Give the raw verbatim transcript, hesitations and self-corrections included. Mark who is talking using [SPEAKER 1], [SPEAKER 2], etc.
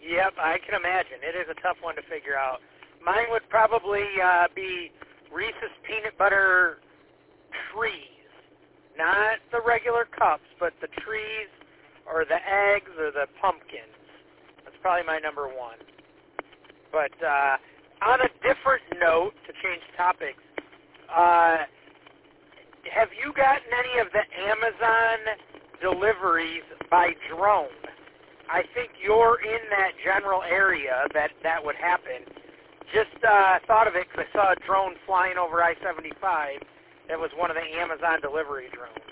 [SPEAKER 1] Yep, I can imagine. It is a tough one to figure out. Mine would probably uh, be Reese's Peanut Butter trees. Not the regular cups, but the trees or the eggs or the pumpkins. That's probably my number one. But uh, on a different note, to change topics, uh, have you gotten any of the Amazon deliveries by drone? I think you're in that general area that that would happen. Just uh, thought of it because I saw a drone flying over I seventy-five that was one of the Amazon delivery drones.